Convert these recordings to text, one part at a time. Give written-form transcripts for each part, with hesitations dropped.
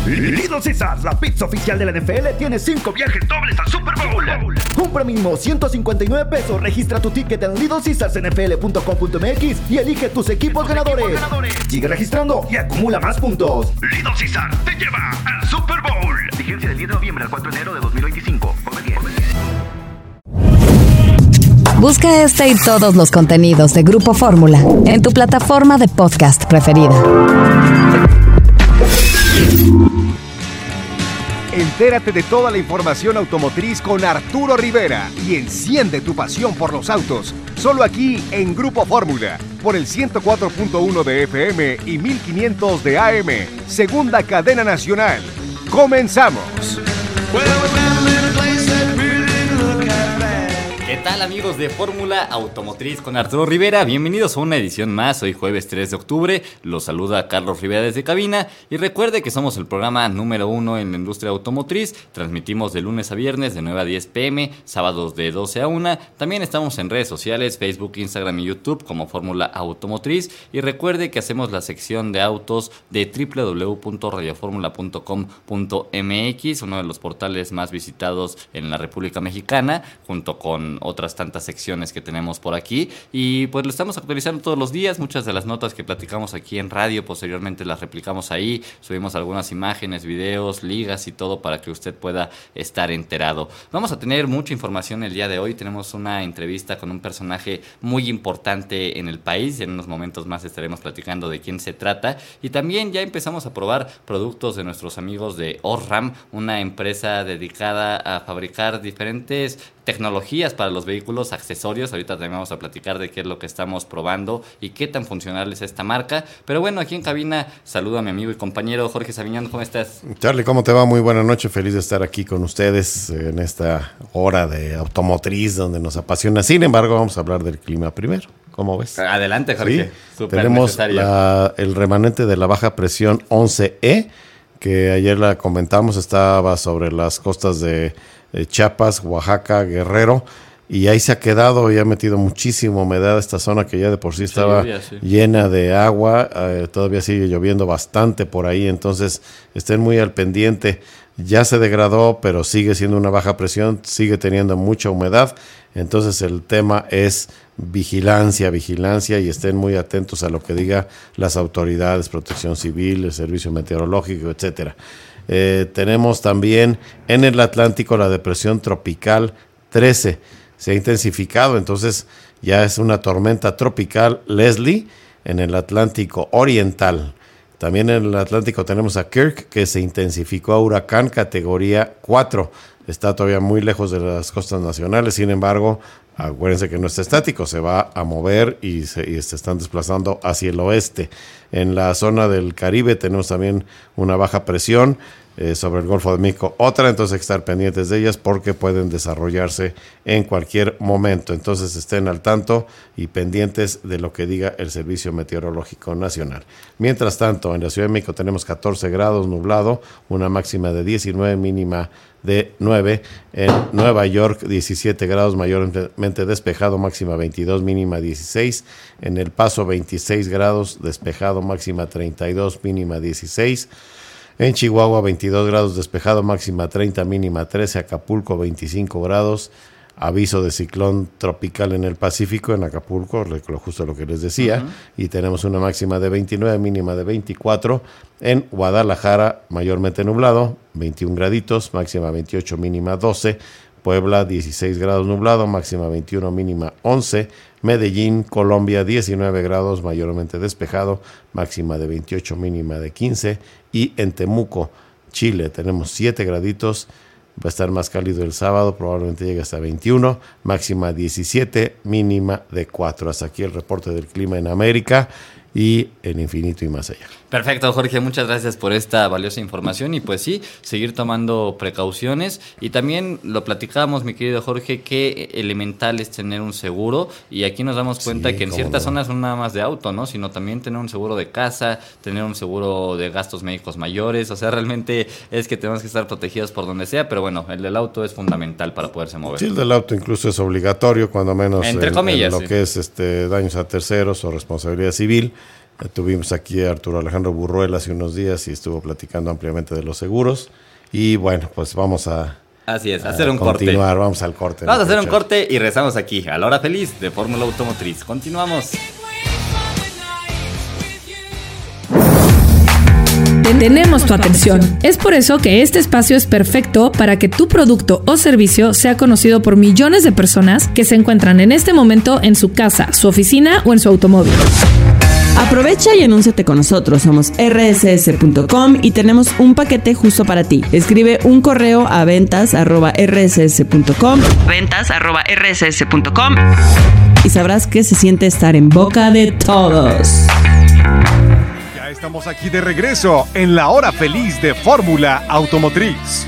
Little Caesars, la pizza oficial de la NFL, tiene 5 viajes dobles al Super Bowl. Compra mínimo $159. Registra tu ticket en littlecaesarsnfl.com.mx y elige tus equipos ganadores. Sigue registrando y acumula más puntos. Little Caesars te lleva al Super Bowl. Vigencia del 10 de noviembre al 4 de enero de 2025. Come bien. Busca este y todos los contenidos de Grupo Fórmula en tu plataforma de podcast preferida. Entérate de toda la información automotriz con Arturo Rivera y enciende tu pasión por los autos. Solo aquí en Grupo Fórmula, por el 104.1 de FM y 1500 de AM. Segunda cadena nacional. ¡Comenzamos! ¿Qué tal, amigos de Fórmula Automotriz con Arturo Rivera? Bienvenidos a una edición más. Hoy jueves 3 de octubre. Los saluda Carlos Rivera desde cabina. Y recuerde que somos el programa número 1 en la industria automotriz. Transmitimos de lunes a viernes de 9 a 10 pm, sábados de 12 a 1. También estamos en redes sociales, Facebook, Instagram y YouTube como Fórmula Automotriz. Y recuerde que hacemos la sección de autos de www.radioformula.com.mx, uno de los portales más visitados en la República Mexicana, junto con otras tantas secciones que tenemos por aquí, y pues lo estamos actualizando todos los días. Muchas de las notas que platicamos aquí en radio posteriormente las replicamos ahí, subimos algunas imágenes, videos, ligas y todo para que usted pueda estar enterado. Vamos a tener mucha información el día de hoy. Tenemos una entrevista con un personaje muy importante en el país, en unos momentos más estaremos platicando de quién se trata, y también ya empezamos a probar productos de nuestros amigos de Osram, una empresa dedicada a fabricar diferentes tecnologías para los vehículos, accesorios. Ahorita también vamos a platicar de qué es lo que estamos probando y qué tan funcional es esta marca. Pero bueno, aquí en cabina saludo a mi amigo y compañero Jorge Saviñón. ¿Cómo estás? Charlie, ¿cómo te va? Muy buena noche. Feliz de estar aquí con ustedes en esta hora de automotriz donde nos apasiona. Sin embargo, vamos a hablar del clima primero. ¿Cómo ves? Adelante, Jorge. Sí, Súper tenemos necesario. el remanente de la baja presión 11E, que ayer la comentamos, estaba sobre las costas de Chiapas, Oaxaca, Guerrero, y ahí se ha quedado y ha metido muchísima humedad esta zona que ya de por sí estaba llena de agua. Todavía sigue lloviendo bastante por ahí, entonces estén muy al pendiente. Ya se degradó, pero sigue siendo una baja presión, sigue teniendo mucha humedad, entonces el tema es vigilancia, y estén muy atentos a lo que diga las autoridades, Protección Civil, el Servicio Meteorológico, etcétera. Tenemos también en el Atlántico la depresión tropical 13, se ha intensificado, entonces ya es una tormenta tropical Leslie en el Atlántico Oriental. También en el Atlántico tenemos a Kirk, que se intensificó a huracán categoría 4. Está todavía muy lejos de las costas nacionales, sin embargo, acuérdense que no está estático, se va a mover y se están desplazando hacia el oeste. En la zona del Caribe tenemos también una baja presión sobre el Golfo de México, otra, entonces hay que estar pendientes de ellas porque pueden desarrollarse en cualquier momento. Entonces estén al tanto y pendientes de lo que diga el Servicio Meteorológico Nacional. Mientras tanto, en la Ciudad de México tenemos 14 grados nublado, una máxima de 19, mínima de 9. En Nueva York 17 grados, mayormente despejado, máxima 22, mínima 16. En El Paso 26 grados, despejado, máxima 32, mínima 16. En Chihuahua 22 grados, despejado, máxima 30, mínima 13. Acapulco 25 grados, aviso de ciclón tropical en el Pacífico, en Acapulco, justo lo que les decía, y tenemos una máxima de 29, mínima de 24. En Guadalajara, mayormente nublado, 21 graditos, máxima 28, mínima 12. Puebla, 16 grados nublado, máxima 21, mínima 11. Medellín, Colombia, 19 grados, mayormente despejado, máxima de 28, mínima de 15. Y en Temuco, Chile, tenemos 7 graditos, va a estar más cálido el sábado, probablemente llegue hasta 21, máxima 17, mínima de 4. Hasta aquí el reporte del clima en América y el infinito y más allá. Perfecto, Jorge, muchas gracias por esta valiosa información y pues sí, seguir tomando precauciones y también lo platicábamos, mi querido Jorge, que elemental es tener un seguro y aquí nos damos cuenta que en ciertas zonas no nada más de auto, ¿no? Sino también tener un seguro de casa, tener un seguro de gastos médicos mayores, o sea, realmente es que tenemos que estar protegidos por donde sea, pero bueno, el del auto es fundamental para poderse mover. Sí, el del auto incluso es obligatorio, cuando menos entre comillas, en lo que es daños a terceros o responsabilidad civil. Tuvimos aquí a Arturo Alejandro Burruel hace unos días y estuvo platicando ampliamente de los seguros. Y bueno, pues vamos a... Así es, hacer un continuar. corte. Vamos al corte. Vamos a hacer un corte y regresamos aquí a la hora feliz de Fórmula Automotriz. Continuamos. Tenemos tu atención. Es por eso que este espacio es perfecto para que tu producto o servicio sea conocido por millones de personas que se encuentran en este momento en su casa, su oficina o en su automóvil. Aprovecha y anúnciate con nosotros. Somos rss.com y tenemos un paquete justo para ti. Escribe un correo a ventas@rss.com y sabrás que se siente estar en boca de todos. Ya estamos aquí de regreso en la hora feliz de Fórmula Automotriz.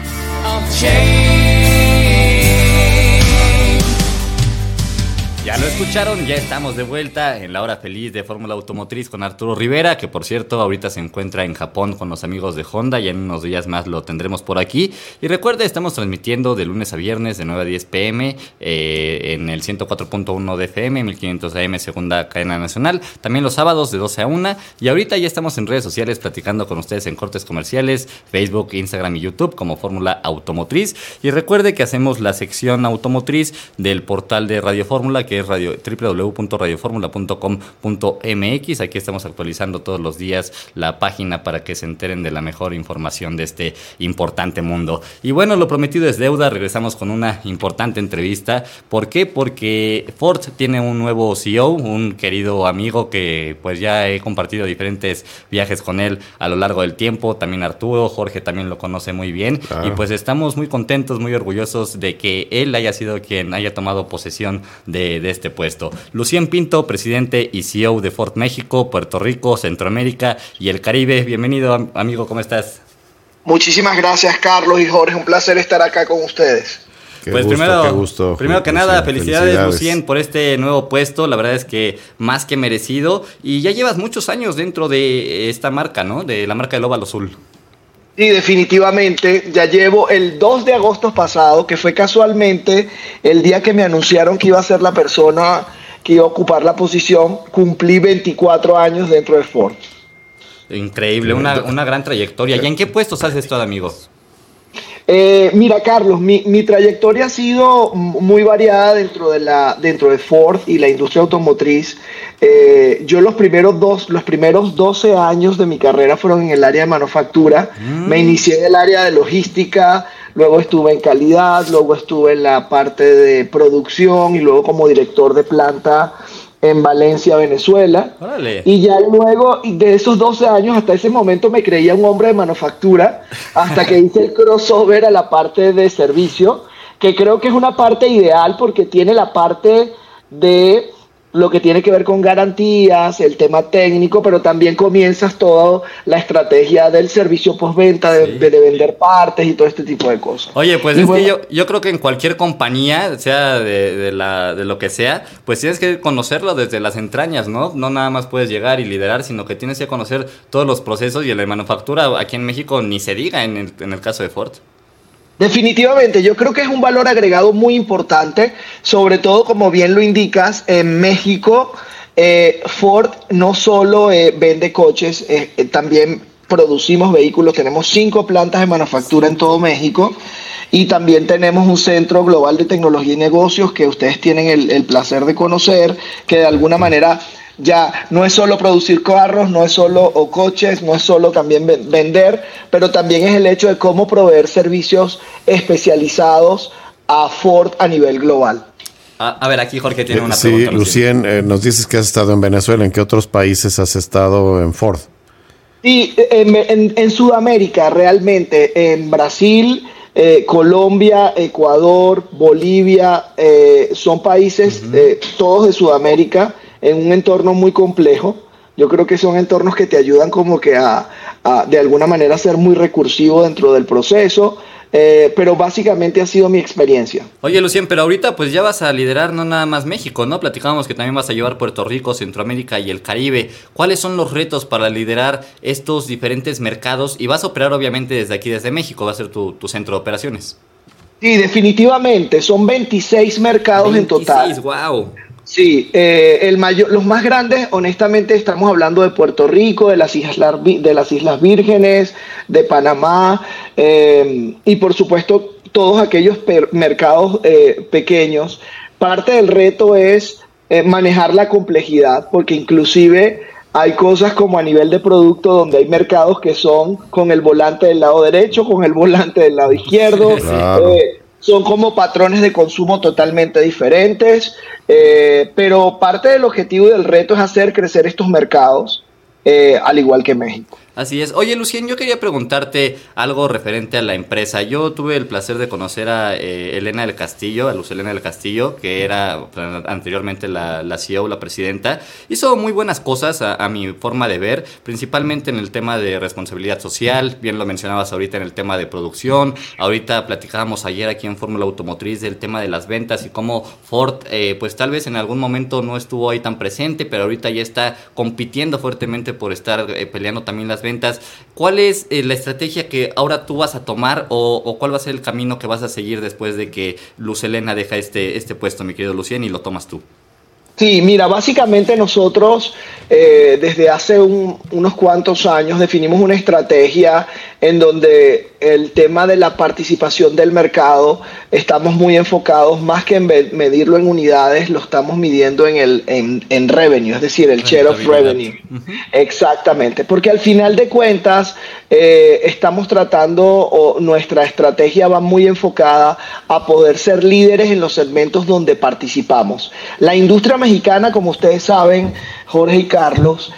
Ya lo escucharon, ya estamos de vuelta en la hora feliz de Fórmula Automotriz con Arturo Rivera, que por cierto ahorita se encuentra en Japón con los amigos de Honda, y en unos días más lo tendremos por aquí. Y recuerde, estamos transmitiendo de lunes a viernes de 9 a 10 pm en el 104.1 de FM, 1500 AM, segunda cadena nacional. También los sábados de 12 a 1. Y ahorita ya estamos en redes sociales platicando con ustedes en cortes comerciales, Facebook, Instagram y YouTube como Fórmula Automotriz. Y recuerde que hacemos la sección automotriz del portal de Radio Fórmula, que es www.radioformula.com.mx. Aquí estamos actualizando todos los días la página para que se enteren de la mejor información de este importante mundo. Y bueno, lo prometido es deuda. Regresamos con una importante entrevista. ¿Por qué? Porque Ford tiene un nuevo CEO, un querido amigo que pues ya he compartido diferentes viajes con él a lo largo del tiempo. También Arturo, Jorge también lo conoce muy bien. Y pues estamos muy contentos, muy orgullosos de que él haya sido quien haya tomado posesión de este puesto. Lucien Pinto, presidente y CEO de Ford México, Puerto Rico, Centroamérica y el Caribe. Bienvenido, amigo, ¿cómo estás? Muchísimas gracias, Carlos y Jorge. Un placer estar acá con ustedes. Pues primero que nada, felicidades, Lucien, por este nuevo puesto. La verdad es que más que merecido. Y ya llevas muchos años dentro de esta marca, ¿no? De la marca del Óvalo Azul. Sí, definitivamente. Ya llevo el 2 de agosto pasado, que fue casualmente el día que me anunciaron que iba a ser la persona que iba a ocupar la posición. Cumplí 24 años dentro de Ford. Increíble, una gran trayectoria. ¿Y en qué puestos has estado, amigo? Mira, Carlos, mi trayectoria ha sido muy variada dentro de Ford y la industria automotriz. Yo los primeros 12 años de mi carrera fueron en el área de manufactura. Me inicié en el área de logística, luego estuve en calidad, luego estuve en la parte de producción y luego como director de planta en Valencia, Venezuela. ¡Órale! Y ya luego de esos 12 años, hasta ese momento me creía un hombre de manufactura, hasta que hice el crossover a la parte de servicio, que creo que es una parte ideal porque tiene la parte de lo que tiene que ver con garantías, el tema técnico, pero también comienzas toda la estrategia del servicio postventa, de vender partes y todo este tipo de cosas. Oye, pues y es bueno, que yo creo que en cualquier compañía, sea de lo que sea, pues tienes que conocerlo desde las entrañas, ¿no? No nada más puedes llegar y liderar, sino que tienes que conocer todos los procesos, y en la manufactura aquí en México ni se diga en el caso de Ford. Definitivamente, yo creo que es un valor agregado muy importante, sobre todo como bien lo indicas, en México Ford no solo vende coches, también producimos vehículos, tenemos 5 plantas de manufactura en todo México y también tenemos un centro global de tecnología y negocios que ustedes tienen el placer de conocer, que de alguna manera ya no es solo producir carros, no es solo coches, no es solo también vender, pero también es el hecho de cómo proveer servicios especializados a Ford a nivel global. A ver, aquí Jorge tiene una pregunta. Sí, Lucien, nos dices que has estado en Venezuela. ¿En qué otros países has estado en Ford? Sí, en Sudamérica realmente, en Brasil, Colombia, Ecuador, Bolivia, son países todos de Sudamérica, en un entorno muy complejo. Yo creo que son entornos que te ayudan como que a de alguna manera ser muy recursivo dentro del proceso, pero básicamente ha sido mi experiencia. Oye, Lucien, pero ahorita pues ya vas a liderar no nada más México, ¿no? Platicábamos que también vas a llevar Puerto Rico, Centroamérica y el Caribe. ¿Cuáles son los retos para liderar estos diferentes mercados? Y vas a operar obviamente desde aquí, desde México, va a ser tu centro de operaciones. Sí, definitivamente, son 26 mercados en total. ¡Wow! Sí, los más grandes, honestamente, estamos hablando de Puerto Rico, de las Islas Vírgenes, de Panamá, y por supuesto todos aquellos mercados pequeños. Parte del reto es manejar la complejidad, porque inclusive hay cosas como a nivel de producto donde hay mercados que son con el volante del lado derecho, con el volante del lado izquierdo. Claro. Son como patrones de consumo totalmente diferentes, pero parte del objetivo y del reto es hacer crecer estos mercados, al igual que México. Así es. Oye, Lucien, yo quería preguntarte algo referente a la empresa. Yo tuve el placer de conocer a Elena del Castillo, a Luz Elena del Castillo, que era anteriormente la CEO, la presidenta. Hizo muy buenas cosas a mi forma de ver, principalmente en el tema de responsabilidad social. Bien lo mencionabas ahorita en el tema de producción. Ahorita platicábamos ayer aquí en Fórmula Automotriz del tema de las ventas y cómo Ford, pues tal vez en algún momento no estuvo ahí tan presente, pero ahorita ya está compitiendo fuertemente por estar peleando también las ventas. ¿Cuál es la estrategia que ahora tú vas a tomar o cuál va a ser el camino que vas a seguir después de que Luz Elena deja este puesto, mi querido Lucien, y lo tomas tú? Sí, mira, básicamente nosotros desde hace unos cuantos años definimos una estrategia en donde el tema de la participación del mercado estamos muy enfocados, más que en medirlo en unidades, lo estamos midiendo en revenue, es decir, el share of revenue. Uh-huh. Exactamente, porque al final de cuentas estamos tratando, o nuestra estrategia va muy enfocada a poder ser líderes en los segmentos donde participamos. La industria mexicana, como ustedes saben, Jorge y Carlos,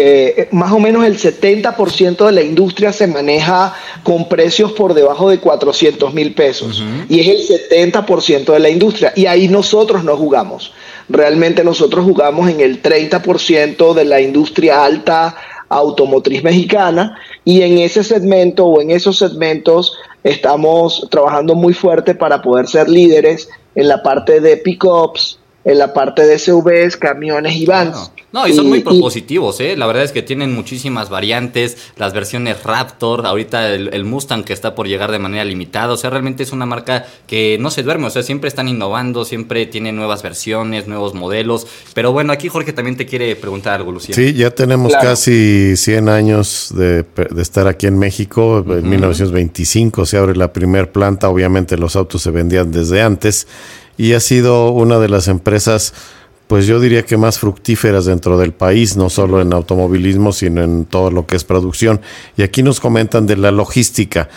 más o menos el 70% de la industria se maneja con precios por debajo de 400,000 pesos. Uh-huh. Y es el 70% de la industria. Y ahí nosotros no jugamos. Realmente nosotros jugamos en el 30% de la industria alta automotriz mexicana, y en ese segmento o en esos segmentos estamos trabajando muy fuerte para poder ser líderes en la parte de pickups, en la parte de SUVs, camiones y vans. No, y son muy propositivos, ¿eh? La verdad es que tienen muchísimas variantes, las versiones Raptor, ahorita el Mustang que está por llegar de manera limitada, o sea, realmente es una marca que no se duerme, o sea, siempre están innovando, siempre tienen nuevas versiones, nuevos modelos, pero bueno, aquí Jorge también te quiere preguntar algo, Lucien. Sí, ya tenemos casi 100 años de estar aquí en México. Uh-huh. En 1925 se abre la primer planta, obviamente los autos se vendían desde antes, y ha sido una de las empresas, pues yo diría que más fructíferas dentro del país, no solo en automovilismo, sino en todo lo que es producción. Y aquí nos comentan de la logística.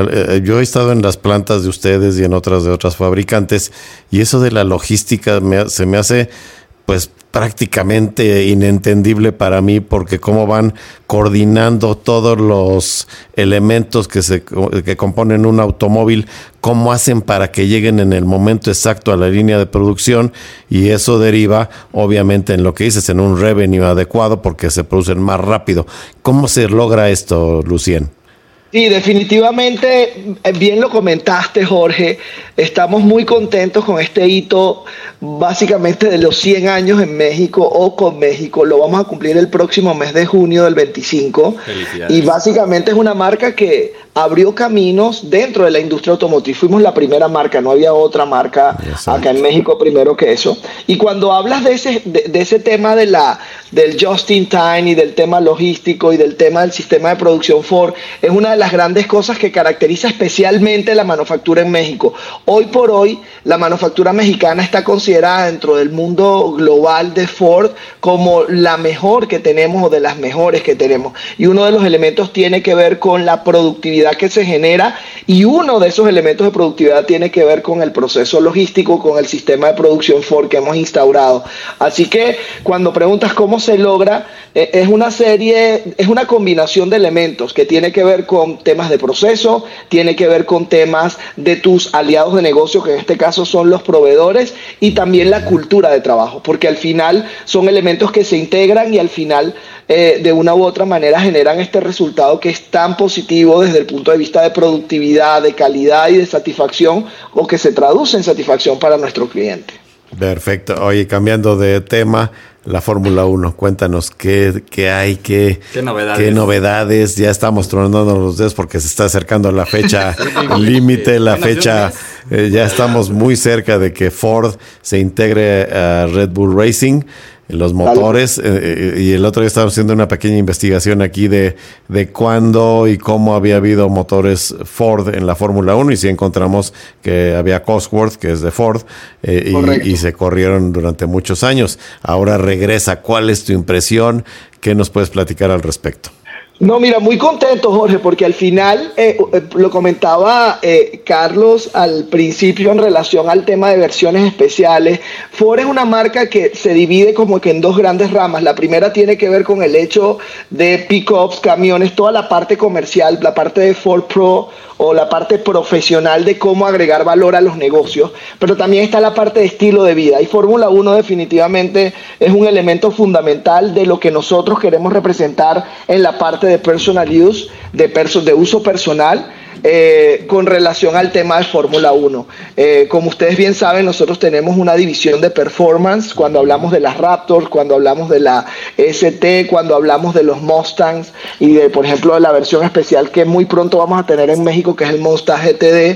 Yo he estado en las plantas de ustedes y en otras de otras fabricantes, y eso de la logística se me hace pues prácticamente inentendible para mí, porque cómo van coordinando todos los elementos que componen un automóvil, cómo hacen para que lleguen en el momento exacto a la línea de producción, y eso deriva obviamente en lo que dices, en un revenue adecuado, porque se producen más rápido. ¿Cómo se logra esto, Lucien? Sí, definitivamente, bien lo comentaste, Jorge. Estamos muy contentos con este hito, básicamente de los 100 años en México o con México. Lo vamos a cumplir el próximo mes de junio del 25. Y básicamente es una marca que abrió caminos dentro de la industria automotriz. Fuimos la primera marca, no había otra marca acá en México primero que eso. Y cuando hablas de ese tema del just in time y del tema logístico y del tema del sistema de producción Ford, es una de las grandes cosas que caracteriza especialmente la manufactura en México. Hoy por hoy, la manufactura mexicana está considerada dentro del mundo global de Ford como la mejor que tenemos, o de las mejores que tenemos. Y uno de los elementos tiene que ver con la productividad que se genera, y uno de esos elementos de productividad tiene que ver con el proceso logístico, con el sistema de producción Ford que hemos instaurado. Así que cuando preguntas cómo se logra, es una combinación de elementos que tiene que ver con temas de proceso, tiene que ver con temas de tus aliados de negocio, que en este caso son los proveedores, y también la cultura de trabajo, porque al final son elementos que se integran y al final de una u otra manera generan este resultado que es tan positivo desde el punto de vista de productividad, de calidad y de satisfacción, o que se traduce en satisfacción para nuestro cliente. Perfecto. Oye, cambiando de tema, la Fórmula 1. Cuéntanos qué hay, qué novedades. Ya estamos tronando los dedos porque se está acercando la fecha límite, la fecha. Ya estamos muy cerca de que Ford se integre a Red Bull Racing, los motores. Y el otro día estábamos haciendo una pequeña investigación aquí de cuándo y cómo había habido motores Ford en la Fórmula 1, y sí encontramos que había Cosworth, que es de Ford, y se corrieron durante muchos años. Ahora regresa. ¿Cuál es tu impresión? ¿Qué nos puedes platicar al respecto? No, mira, muy contento, Jorge, porque al final, lo comentaba Carlos al principio en relación al tema de versiones especiales. Ford es una marca que se divide como que en dos grandes ramas. La primera tiene que ver con el hecho de pickups, camiones, toda la parte comercial, la parte de Ford Pro o la parte profesional de cómo agregar valor a los negocios, pero también está la parte de estilo de vida, y Fórmula 1 definitivamente es un elemento fundamental de lo que nosotros queremos representar en la parte de personal use, de uso personal, con relación al tema de Fórmula 1. Como ustedes bien saben, nosotros tenemos una división de performance cuando hablamos de las Raptors, cuando hablamos de la ST, cuando hablamos de los Mustangs y de, por ejemplo, de la versión especial que muy pronto vamos a tener en México, que es el Mustang GTD.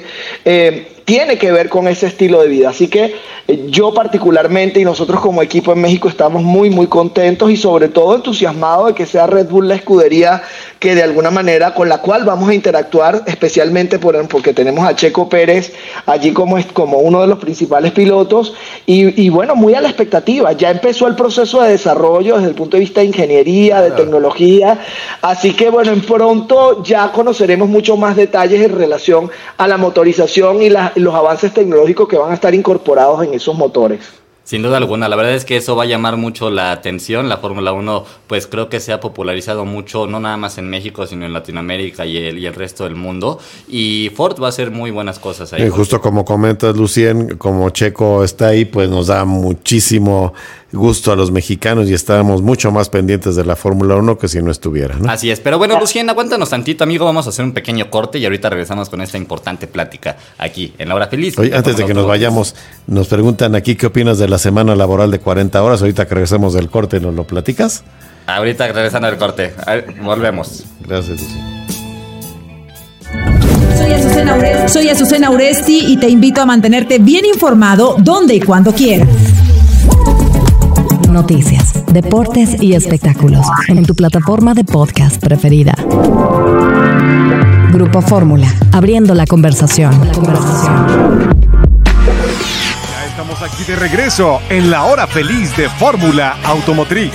Tiene que ver con ese estilo de vida. Así que yo particularmente y nosotros como equipo en México estamos muy, muy contentos y sobre todo entusiasmados de que sea Red Bull la escudería que de alguna manera con la cual vamos a interactuar, especialmente porque tenemos a Checo Pérez allí como uno de los principales pilotos y bueno, muy a la expectativa. Ya empezó el proceso de desarrollo desde el punto de vista de ingeniería, de tecnología, así que bueno, en pronto ya conoceremos mucho más detalles en relación a la motorización y los avances tecnológicos que van a estar incorporados en esos motores. Sin duda alguna, la verdad es que eso va a llamar mucho la atención. La Fórmula 1, pues creo que se ha popularizado mucho, no nada más en México, sino en Latinoamérica y el resto del mundo. Y Ford va a hacer muy buenas cosas ahí. Justo como comentas, Lucien, como Checo está ahí, pues nos da muchísimo gusto a los mexicanos y estábamos mucho más pendientes de la Fórmula 1 que si no estuviera, ¿no? Así es, pero bueno, Lucien, aguántanos tantito, amigo, vamos a hacer un pequeño corte y ahorita regresamos con esta importante plática aquí en La Hora Feliz. Oye, antes de que nos vayamos, nos preguntan aquí qué opinas de la semana laboral de 40 horas, ahorita que regresemos del corte, ¿nos lo platicas? Ahorita regresando del corte, volvemos. Gracias, Lucien. Soy Azucena Uresti y te invito a mantenerte bien informado donde y cuando quieras. Noticias, deportes y espectáculos en tu plataforma de podcast preferida. Grupo Fórmula, abriendo la conversación. Ya estamos aquí de regreso en la Hora Feliz de Fórmula Automotriz.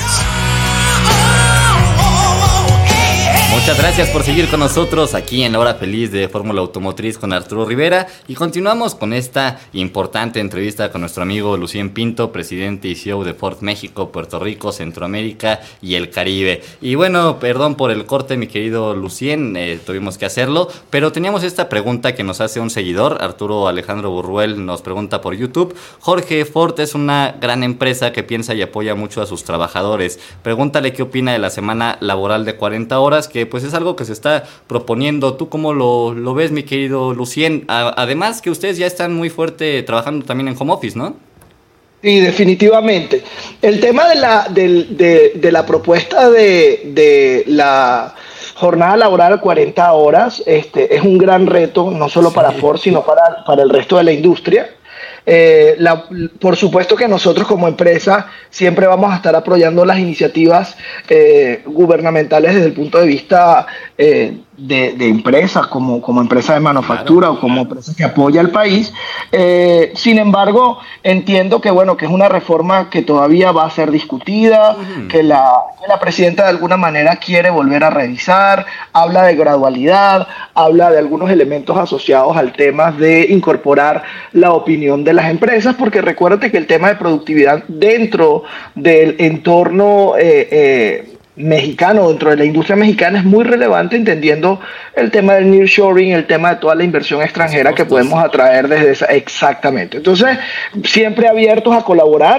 Muchas gracias por seguir con nosotros aquí en la Hora Feliz de Fórmula Automotriz con Arturo Rivera y continuamos con esta importante entrevista con nuestro amigo Lucien Pinto, presidente y CEO de Ford México, Puerto Rico, Centroamérica y el Caribe. Y bueno, perdón por el corte, mi querido Lucien, tuvimos que hacerlo, pero teníamos esta pregunta que nos hace un seguidor, Arturo Alejandro Burruel nos pregunta por YouTube: Jorge, Ford es una gran empresa que piensa y apoya mucho a sus trabajadores. Pregúntale qué opina de la semana laboral de 40 horas, que pues es algo que se está proponiendo. ¿Tú cómo lo ves, mi querido Lucien? Además que ustedes ya están muy fuerte trabajando también en home office, ¿no? Sí, definitivamente. El tema de la propuesta de la jornada laboral 40 horas es un gran reto, no solo para Ford, sino para el resto de la industria. Por supuesto que nosotros como empresa siempre vamos a estar apoyando las iniciativas gubernamentales desde el punto de vista de empresas, como empresa de manufactura, claro, o como empresa que apoya al país. Sin embargo, entiendo que es una reforma que todavía va a ser discutida, que la presidenta de alguna manera quiere volver a revisar, habla de gradualidad, habla de algunos elementos asociados al tema de incorporar la opinión de las empresas, porque recuérdate que el tema de productividad dentro del entorno mexicano, dentro de la industria mexicana, es muy relevante, entendiendo el tema del nearshoring, el tema de toda la inversión extranjera que podemos atraer desde esa. Exactamente. Entonces, siempre abiertos a colaborar.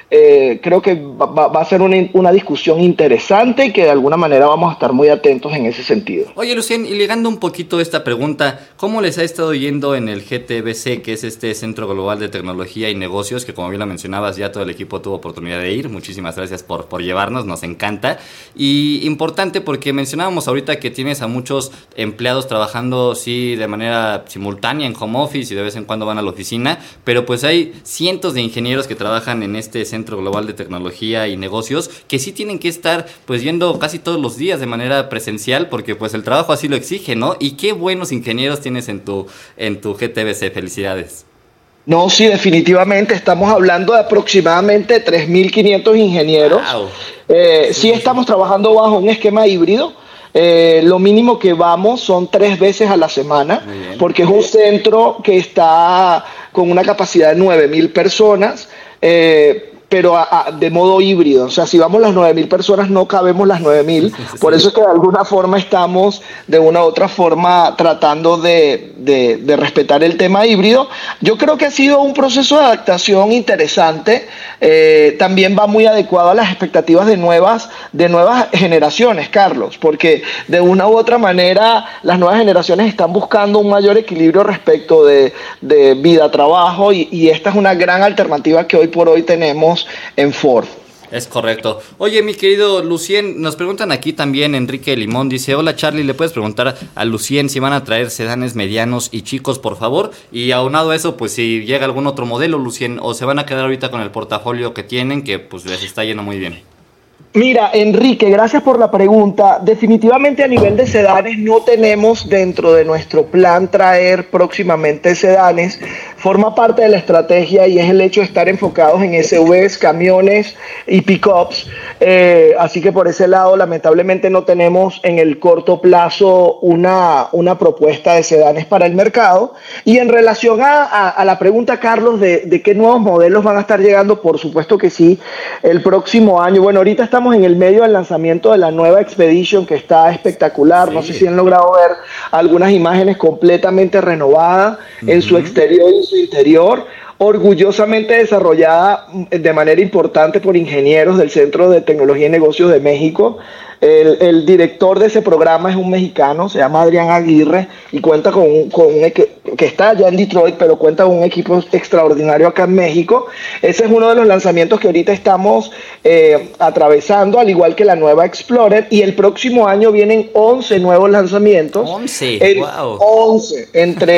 creo que va a ser una discusión interesante y que de alguna manera vamos a estar muy atentos en ese sentido. Oye, Lucien, y ligando un poquito esta pregunta, ¿cómo les ha estado yendo en el GTBC, que es este Centro Global de Tecnología y Negocios, que como bien lo mencionabas, ya todo el equipo tuvo oportunidad de ir? Muchísimas gracias por llevarnos, nos encanta. Y importante porque mencionábamos ahorita que tienes a muchos empleados trabajando, sí, de manera simultánea en home office y de vez en cuando van a la oficina, pero pues hay cientos de ingenieros que trabajan en este Centro Global de Tecnología y Negocios que sí tienen que estar pues yendo casi todos los días de manera presencial porque pues el trabajo así lo exige, ¿no? Y qué buenos ingenieros tienes en tu GTBC, felicidades. No, sí, definitivamente estamos hablando de aproximadamente 3.500 ingenieros. Wow. Sí estamos trabajando bajo un esquema híbrido. Lo mínimo que vamos son 3 veces a la semana, porque es un centro que está con una capacidad de 9.000 personas, pero de modo híbrido. O sea, si vamos las 9.000 personas, no cabemos las 9.000. Por eso es que de alguna forma estamos, de una u otra forma, tratando de respetar el tema híbrido. Yo creo que ha sido un proceso de adaptación interesante. También va muy adecuado a las expectativas de nuevas generaciones, Carlos, porque de una u otra manera las nuevas generaciones están buscando un mayor equilibrio respecto de vida-trabajo y esta es una gran alternativa que hoy por hoy tenemos en Ford. Es correcto. Oye, mi querido Lucien, nos preguntan aquí también, Enrique Limón dice: hola Charlie, ¿le puedes preguntar a Lucien si van a traer sedanes medianos y chicos, por favor? Y aunado a eso, pues si llega algún otro modelo, Lucien, o se van a quedar ahorita con el portafolio que tienen, que pues les está yendo muy bien. Mira, Enrique, gracias por la pregunta. Definitivamente a nivel de sedanes no tenemos dentro de nuestro plan traer próximamente sedanes. Forma parte de la estrategia y es el hecho de estar enfocados en SUVs, camiones y pickups. Así que por ese lado, lamentablemente no tenemos en el corto plazo una propuesta de sedanes para el mercado. Y en relación a la pregunta, Carlos, de qué nuevos modelos van a estar llegando, por supuesto que sí, el próximo año. Bueno, ahorita estamos en el medio del lanzamiento de la nueva Expedition, que está espectacular. Sí. No sé si han logrado ver algunas imágenes completamente renovadas en su exterior y su interior, orgullosamente desarrollada de manera importante por ingenieros del Centro de Tecnología y Negocios de México. El director de ese programa es un mexicano, se llama Adrián Aguirre, y cuenta con un que está allá en Detroit, pero cuenta con un equipo extraordinario acá en México. Ese es uno de los lanzamientos que ahorita estamos atravesando, al igual que la nueva Explorer, y el próximo año vienen 11 nuevos lanzamientos. 11, wow. 11,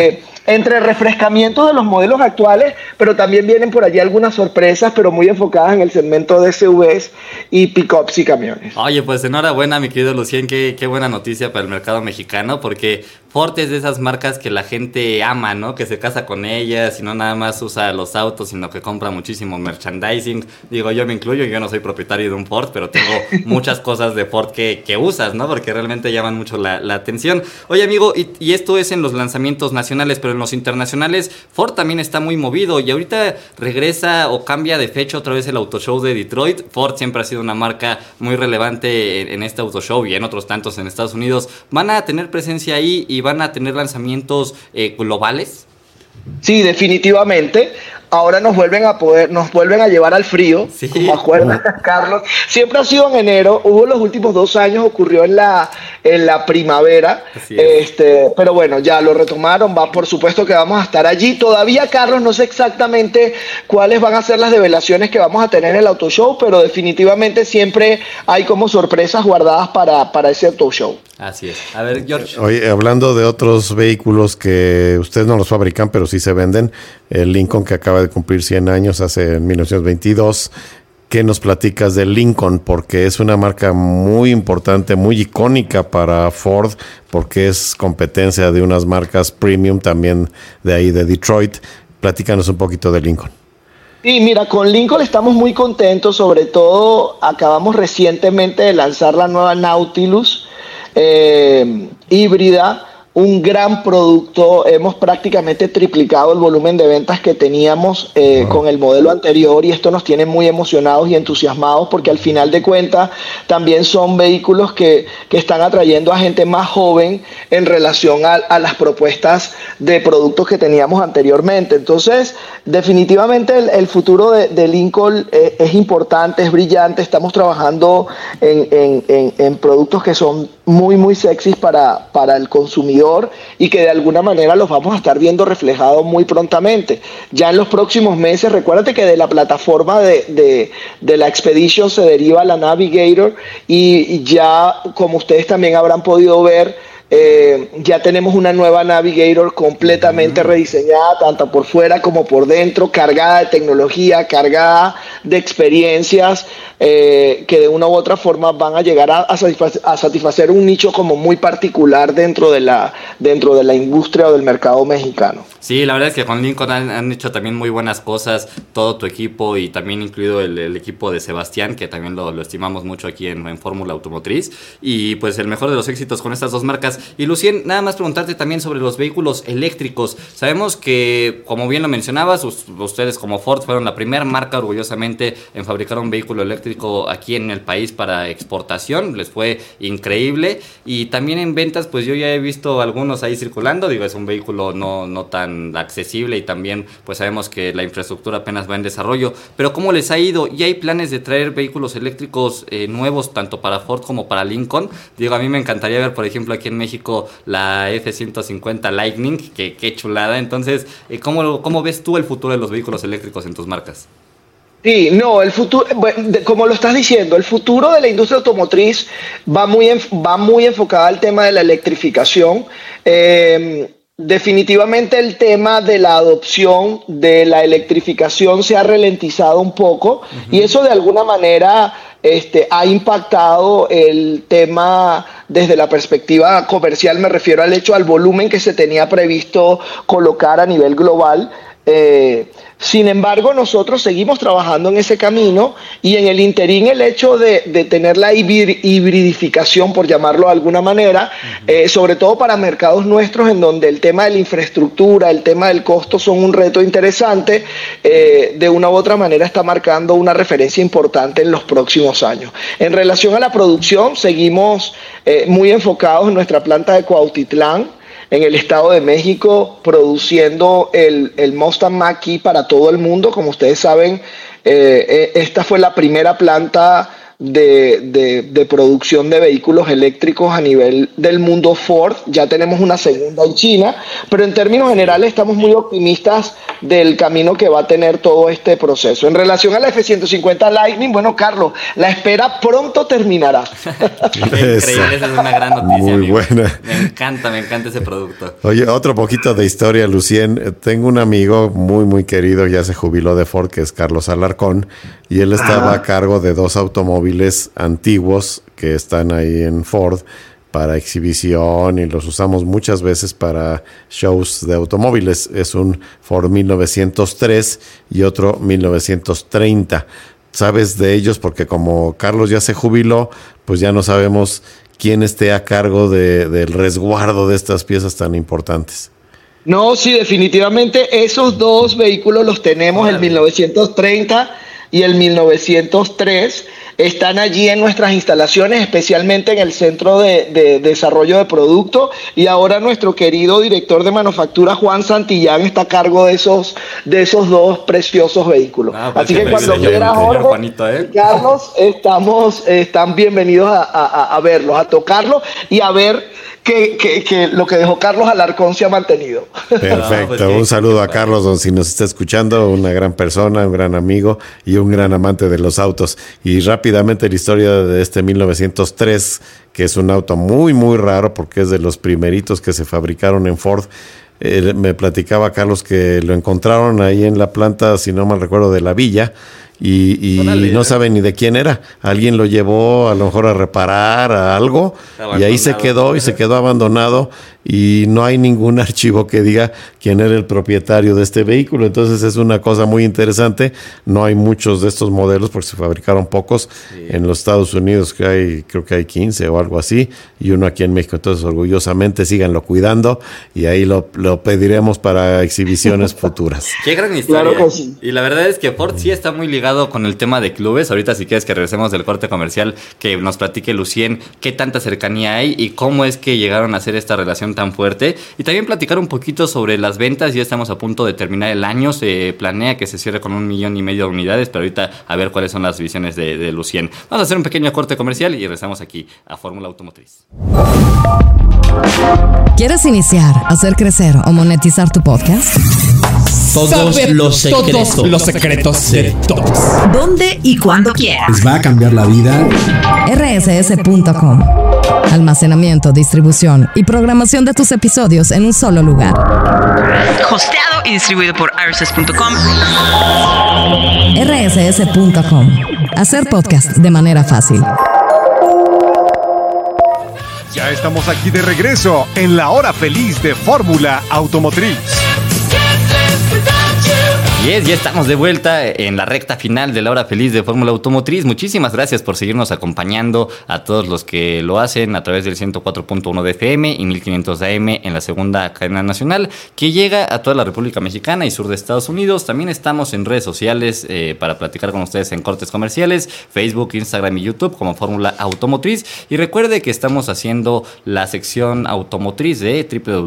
entre refrescamientos de los modelos actuales, pero también vienen por allí algunas sorpresas, pero muy enfocadas en el segmento de SUVs y pickups y camiones. Oye, pues enhorabuena, mi querido Lucien, qué buena noticia para el mercado mexicano, porque Ford es de esas marcas que la gente ama, ¿no? Que se casa con ellas y no nada más usa los autos, sino que compra muchísimo merchandising. Digo, yo me incluyo, yo no soy propietario de un Ford, pero tengo muchas cosas de Ford que usas, ¿no? Porque realmente llaman mucho la atención. Oye, amigo, y esto es en los lanzamientos nacionales, pero en los internacionales Ford también está muy movido y ahorita regresa o cambia de fecha otra vez el Auto Show de Detroit. Ford siempre ha sido una marca muy relevante en este Auto Show y en otros tantos en Estados Unidos. ¿Van a tener presencia ahí y van a tener lanzamientos globales? Sí, definitivamente. Ahora nos vuelven a llevar al frío, sí. Como acuerdas, Carlos. Siempre ha sido en enero, hubo los últimos 2 años, ocurrió en la primavera, pero bueno, ya lo retomaron, por supuesto que vamos a estar allí. Todavía, Carlos, no sé exactamente cuáles van a ser las develaciones que vamos a tener en el Auto Show, pero definitivamente siempre hay como sorpresas guardadas para ese Auto Show. Así es. A ver, George. Oye, hablando de otros vehículos que ustedes no los fabrican, pero sí se venden, el Lincoln que acaba de cumplir 100 años en 1922. ¿Qué nos platicas del Lincoln? Porque es una marca muy importante, muy icónica para Ford, porque es competencia de unas marcas premium también de ahí de Detroit. Platícanos un poquito del Lincoln. Sí, mira, con Lincoln estamos muy contentos, sobre todo acabamos recientemente de lanzar la nueva Nautilus híbrida, un gran producto. Hemos prácticamente triplicado el volumen de ventas que teníamos con el modelo anterior, y esto nos tiene muy emocionados y entusiasmados, porque al final de cuentas también son vehículos que están atrayendo a gente más joven en relación a las propuestas de productos que teníamos anteriormente. Entonces, definitivamente el futuro de Lincoln es importante, es brillante. Estamos trabajando en productos que son muy, muy sexys para el consumidor, y que de alguna manera los vamos a estar viendo reflejados muy prontamente. Ya en los próximos meses, recuérdate que de la plataforma de la Expedition se deriva la Navigator, y ya, como ustedes también habrán podido ver, ya tenemos una nueva Navigator completamente rediseñada, tanto por fuera como por dentro, cargada de tecnología, cargada de experiencias que de una u otra forma van a llegar a satisfacer un nicho como muy particular dentro de la industria o del mercado mexicano. Sí, la verdad es que con Lincoln han hecho también muy buenas cosas, todo tu equipo, y también incluido el equipo de Sebastián, que también lo estimamos mucho aquí en Fórmula Automotriz, y pues el mejor de los éxitos con estas dos marcas. Y Lucien, nada más preguntarte también sobre los vehículos eléctricos. Sabemos que, como bien lo mencionabas, ustedes como Ford fueron la primera marca orgullosamente en fabricar un vehículo eléctrico aquí en el país para exportación, les fue increíble, y también en ventas pues yo ya he visto algunos ahí circulando. Digo, es un vehículo no tan accesible, y también pues sabemos que la infraestructura apenas va en desarrollo, pero ¿cómo les ha ido? ¿Y hay planes de traer vehículos eléctricos nuevos tanto para Ford como para Lincoln? Digo, a mí me encantaría ver, por ejemplo, aquí en México la F-150 Lightning, que qué chulada. Entonces, ¿cómo ves tú el futuro de los vehículos eléctricos en tus marcas? Sí, no, el futuro, como lo estás diciendo, el futuro de la industria automotriz va muy enfocada al tema de la electrificación. Definitivamente el tema de la adopción de la electrificación se ha ralentizado un poco, y eso de alguna manera ha impactado el tema desde la perspectiva comercial. Me refiero al volumen que se tenía previsto colocar a nivel global. Sin embargo, nosotros seguimos trabajando en ese camino, y en el interín el hecho de tener la hibridificación, por llamarlo de alguna manera, sobre todo para mercados nuestros en donde el tema de la infraestructura, el tema del costo son un reto interesante, de una u otra manera está marcando una referencia importante en los próximos años. En relación a la producción, seguimos muy enfocados en nuestra planta de Cuautitlán, en el Estado de México, produciendo el Mustang Mach-E para todo el mundo. Como ustedes saben, esta fue la primera planta de producción de vehículos eléctricos a nivel del mundo Ford. Ya tenemos una segunda en China, pero en términos generales estamos muy optimistas del camino que va a tener todo este proceso. En relación a la F-150 Lightning, bueno, Carlos, la espera pronto terminará. Increíble, esa es una gran noticia. Muy amigo. buena. Me encanta ese producto. Oye, otro poquito de historia, Lucien. Tengo un amigo muy, muy querido, ya se jubiló de Ford, que es Carlos Alarcón, y él estaba a cargo de dos automóviles antiguos que están ahí en Ford para exhibición, y los usamos muchas veces para shows de automóviles. Es un Ford 1903 y otro 1930. ¿Sabes de ellos? Porque como Carlos ya se jubiló, pues ya no sabemos quién esté a cargo del resguardo de estas piezas tan importantes. No, sí, definitivamente esos dos vehículos los tenemos, el 1930 y el 1903. Están allí en nuestras instalaciones, especialmente en el Centro de Desarrollo de Producto, y ahora nuestro querido director de manufactura, Juan Santillán, está a cargo de esos dos preciosos vehículos. Pues así que cuando quieras, Jorge, Juanito, Carlos, están bienvenidos a verlos, a tocarlos y a ver que lo que dejó Carlos Alarcón se ha mantenido. Perfecto, un saludo a Carlos, si nos está escuchando, una gran persona, un gran amigo y un gran amante de los autos. Y rápidamente la historia de este 1903, que es un auto muy, muy raro porque es de los primeritos que se fabricaron en Ford. Me platicaba Carlos que lo encontraron ahí en la planta, si no mal recuerdo, de la Villa, y no sabe ni de quién era. Alguien lo llevó a lo mejor a reparar a algo y ahí se quedó abandonado y no hay ningún archivo que diga quién era el propietario de este vehículo. Entonces es una cosa muy interesante. No hay muchos de estos modelos porque se fabricaron pocos en los Estados Unidos, creo que hay 15 o algo así, y uno aquí en México. Entonces orgullosamente síganlo cuidando y ahí lo pediremos para exhibiciones futuras. Qué gran historia. Claro que sí. Y la verdad es que Ford sí está muy ligado con el tema de clubes. Ahorita si quieres que regresemos del corte comercial, que nos platique Lucien qué tanta cercanía hay y cómo es que llegaron a hacer esta relación tan fuerte. Y también platicar un poquito sobre las ventas. Ya estamos a punto de terminar el año. Se planea que se cierre con 1,5 millones de unidades, pero ahorita a ver cuáles son las visiones de Lucien. Vamos a hacer un pequeño corte comercial y regresamos aquí a Fórmula Automotriz. ¿Quieres iniciar, hacer crecer o monetizar tu podcast? Todos los secretos de todos. ¿Dónde y cuándo quieras? Les va a cambiar la vida. rss.com. Almacenamiento, distribución y programación de tus episodios en un solo lugar. Hosteado y distribuido por rss.com. rss.com. Hacer podcast de manera fácil. Ya estamos aquí de regreso en la hora feliz de Fórmula Automotriz. Ya estamos de vuelta en la recta final de la hora feliz de Fórmula Automotriz. Muchísimas gracias por seguirnos acompañando a todos los que lo hacen a través del 104.1 de FM y 1500 de AM en la segunda cadena nacional que llega a toda la República Mexicana y sur de Estados Unidos. También estamos en redes sociales para platicar con ustedes en cortes comerciales, Facebook, Instagram y YouTube como Fórmula Automotriz. Y recuerde que estamos haciendo la sección automotriz de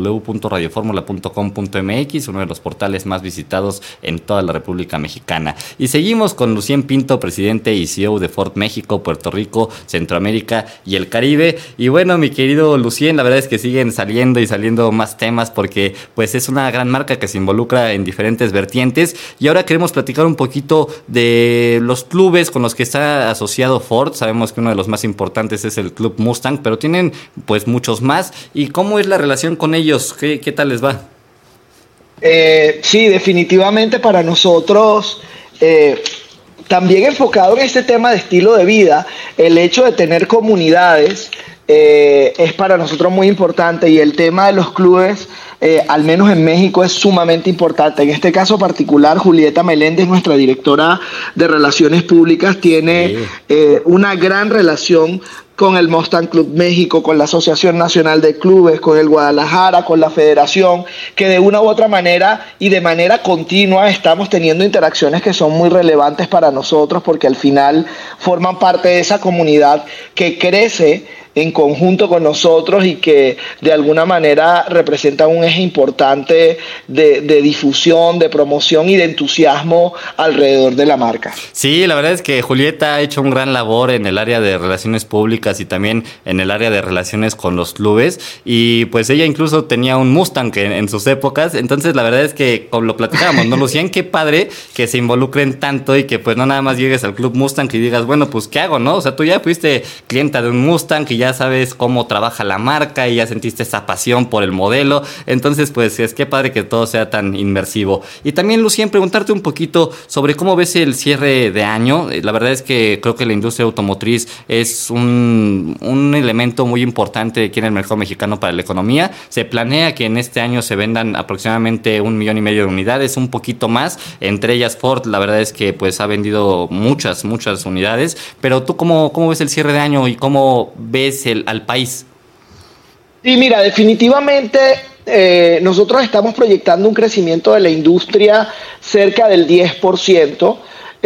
www.radioformula.com.mx, uno de los portales más visitados en toda la República Mexicana. Y seguimos con Lucien Pinto, presidente y CEO de Ford México, Puerto Rico, Centroamérica y el Caribe. Y bueno, mi querido Lucien, la verdad es que siguen saliendo más temas porque pues es una gran marca que se involucra en diferentes vertientes. Y ahora queremos platicar un poquito de los clubes con los que está asociado Ford. Sabemos que uno de los más importantes es el Club Mustang, pero tienen pues muchos más. ¿Y cómo es la relación con ellos? ¿Qué tal les va? Sí, definitivamente para nosotros, también enfocado en este tema de estilo de vida, el hecho de tener comunidades es para nosotros muy importante, y el tema de los clubes, al menos en México, es sumamente importante. En este caso particular, Julieta Meléndez, nuestra directora de Relaciones Públicas, tiene una gran relación con el Mustang Club México, con la Asociación Nacional de Clubes, con el Guadalajara, con la Federación, que de una u otra manera y de manera continua estamos teniendo interacciones que son muy relevantes para nosotros, porque al final forman parte de esa comunidad que crece en conjunto con nosotros y que de alguna manera representa un eje importante de difusión, de promoción y de entusiasmo alrededor de la marca. Sí, la verdad es que Julieta ha hecho un gran labor en el área de relaciones públicas y también en el área de relaciones con los clubes, y pues ella incluso tenía un Mustang en sus épocas. Entonces la verdad es que, como lo platicábamos, ¿no, Lucien? Qué padre que se involucren tanto y que pues no nada más llegues al Club Mustang y digas, bueno, pues ¿qué hago, no? O sea, tú ya fuiste clienta de un Mustang y ya sabes cómo trabaja la marca y ya sentiste esa pasión por el modelo. Entonces pues es que padre que todo sea tan inmersivo. Y también, Lucien, preguntarte un poquito sobre cómo ves el cierre de año. La verdad es que creo que la industria automotriz es un elemento muy importante aquí en el mercado mexicano para la economía. Se planea que en este año se vendan aproximadamente 1,5 millones de unidades, un poquito más, entre ellas Ford. La verdad es que pues ha vendido muchas unidades. Pero tú, ¿cómo ves el cierre de año y cómo ves al país? Sí, mira, definitivamente nosotros estamos proyectando un crecimiento de la industria cerca del 10%.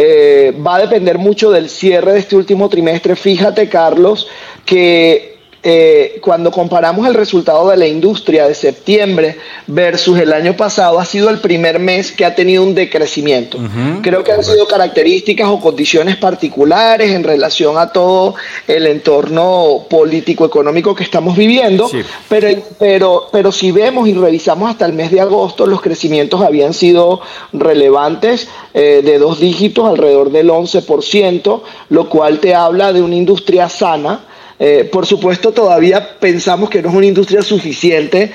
Va a depender mucho del cierre de este último trimestre. Fíjate, Carlos, que cuando comparamos el resultado de la industria de septiembre versus el año pasado, ha sido el primer mes que ha tenido un decrecimiento. Creo que han sido características o condiciones particulares en relación a todo el entorno político-económico que estamos viviendo, sí. pero si vemos y revisamos hasta el mes de agosto, los crecimientos habían sido relevantes, de 2 dígitos, alrededor del 11%, lo cual te habla de una industria sana. Por supuesto, todavía pensamos que no es una industria suficiente,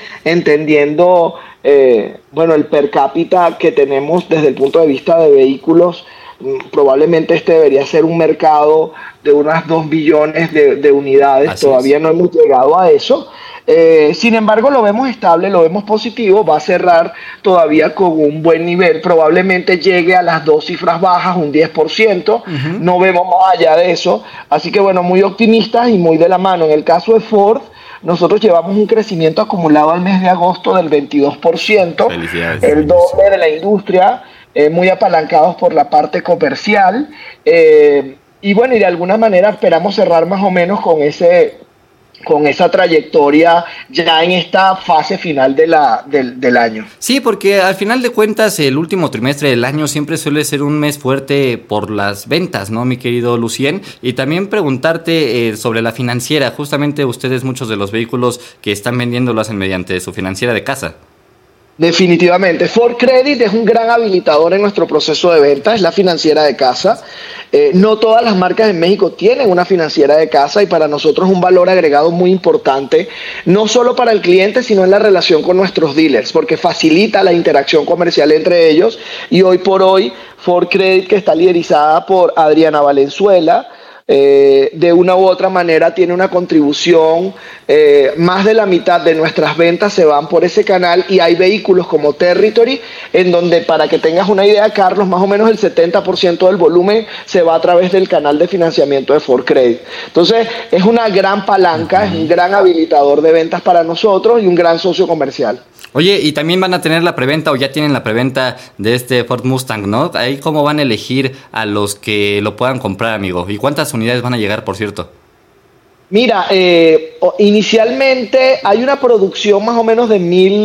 entendiendo el per cápita que tenemos desde el punto de vista de vehículos Probablemente este debería ser un mercado de unas 2 billones de unidades. Así todavía no hemos llegado a eso. Sin embargo, lo vemos estable, lo vemos positivo, va a cerrar todavía con un buen nivel, probablemente llegue a las 2 cifras bajas, un 10%, no vemos más allá de eso, así que bueno, muy optimistas y muy de la mano. En el caso de Ford, nosotros llevamos un crecimiento acumulado al mes de agosto del 22%, el doble de la industria, muy apalancados por la parte comercial, y bueno, y de alguna manera esperamos cerrar más o menos con esa trayectoria ya en esta fase final del año. Sí, porque al final de cuentas el último trimestre del año siempre suele ser un mes fuerte por las ventas, ¿no, mi querido Lucien? Y también preguntarte sobre la financiera. Justamente ustedes, muchos de los vehículos que están vendiendo lo hacen mediante su financiera de casa. Definitivamente. Ford Credit es un gran habilitador en nuestro proceso de venta, es la financiera de casa. No todas las marcas en México tienen una financiera de casa y para nosotros es un valor agregado muy importante, no solo para el cliente, sino en la relación con nuestros dealers, porque facilita la interacción comercial entre ellos. Y hoy por hoy, Ford Credit, que está liderizada por Adriana Valenzuela, de una u otra manera tiene una contribución, más de la mitad de nuestras ventas se van por ese canal y hay vehículos como Territory en donde, para que tengas una idea, Carlos, más o menos el 70% del volumen se va a través del canal de financiamiento de Ford Credit. Entonces es una gran palanca, es un gran habilitador de ventas para nosotros y un gran socio comercial. Oye, y también van a tener la preventa o ya tienen la preventa de este Ford Mustang, ¿no? Ahí cómo van a elegir a los que lo puedan comprar, amigo. ¿Y cuántas unidades van a llegar, por cierto? Mira, inicialmente hay una producción más o menos de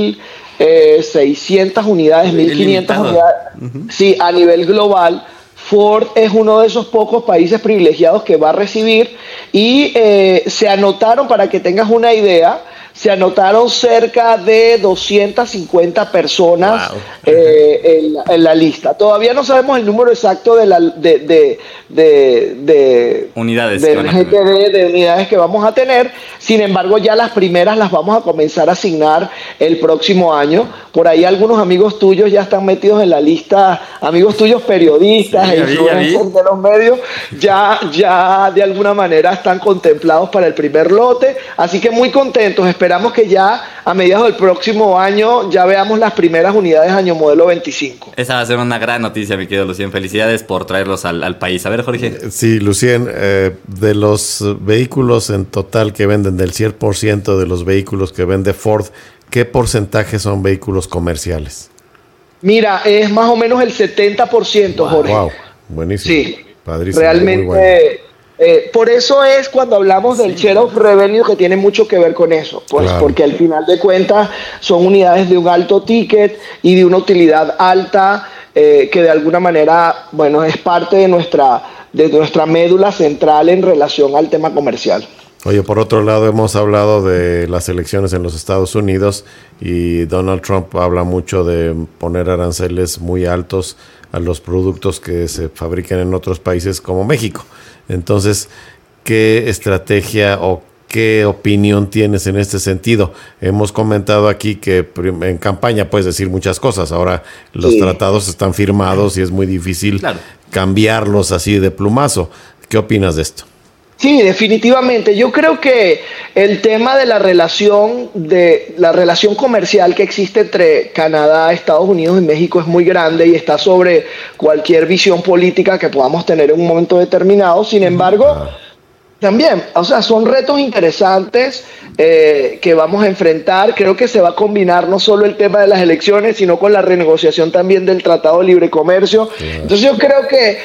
1.600 unidades, 1.500 unidades, sí, a nivel global. Ford es uno de esos pocos países privilegiados que va a recibir y se anotaron, para que tengas una idea, se anotaron cerca de 250 personas en la lista. Todavía no sabemos el número exacto de unidades, de unidades que vamos a tener. Sin embargo, ya las primeras las vamos a comenzar a asignar el próximo año. Por ahí algunos amigos tuyos ya están metidos en la lista, amigos tuyos periodistas, sí, influencers de los medios, ya de alguna manera están contemplados para el primer lote. Así que muy contentos. Esperamos que ya a mediados del próximo año ya veamos las primeras unidades año modelo 25. Esa va a ser una gran noticia, mi querido Lucien. Felicidades por traerlos al país. A ver, Jorge. Sí, Lucien, de los vehículos en total que venden, del 100% de los vehículos que vende Ford, ¿qué porcentaje son vehículos comerciales? Mira, es más o menos el 70%, Jorge. Wow, buenísimo. Sí, padrísimo. Realmente, muy bueno. Por eso es cuando hablamos del share of revenue, que tiene mucho que ver con eso, pues claro, porque al final de cuentas son unidades de un alto ticket y de una utilidad alta, que de alguna manera, bueno, es parte de nuestra médula central en relación al tema comercial. Oye, por otro lado, hemos hablado de las elecciones en los Estados Unidos y Donald Trump habla mucho de poner aranceles muy altos a los productos que se fabrican en otros países como México. Entonces, ¿qué estrategia o qué opinión tienes en este sentido? Hemos comentado aquí que en campaña puedes decir muchas cosas. Ahora los tratados están firmados y es muy difícil cambiarlos así de plumazo. ¿Qué opinas de esto? Sí, definitivamente. Yo creo que el tema de la relación comercial que existe entre Canadá, Estados Unidos y México es muy grande y está sobre cualquier visión política que podamos tener en un momento determinado. Sin embargo, también, o sea, son retos interesantes que vamos a enfrentar. Creo que se va a combinar no solo el tema de las elecciones, sino con la renegociación también del Tratado de Libre Comercio. Entonces yo creo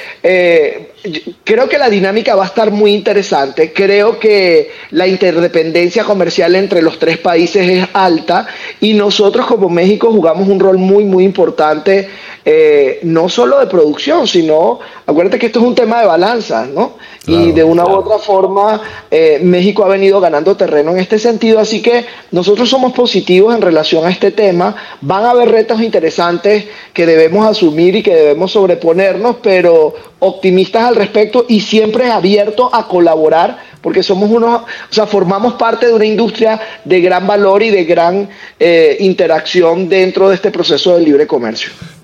que la dinámica va a estar muy interesante. Creo que la interdependencia comercial entre los tres países es alta y nosotros como México jugamos un rol muy, muy importante, no solo de producción, sino, acuérdate que esto es un tema de balanza, ¿no? Claro, y de una u otra forma, México ha venido ganando terreno en este sentido, así que nosotros somos positivos en relación a este tema. Van a haber retos interesantes que debemos asumir y que debemos sobreponernos, pero optimistas al respecto y siempre abiertos a colaborar, porque formamos parte de una industria de gran valor y de gran interacción dentro de este proceso de libre comercio.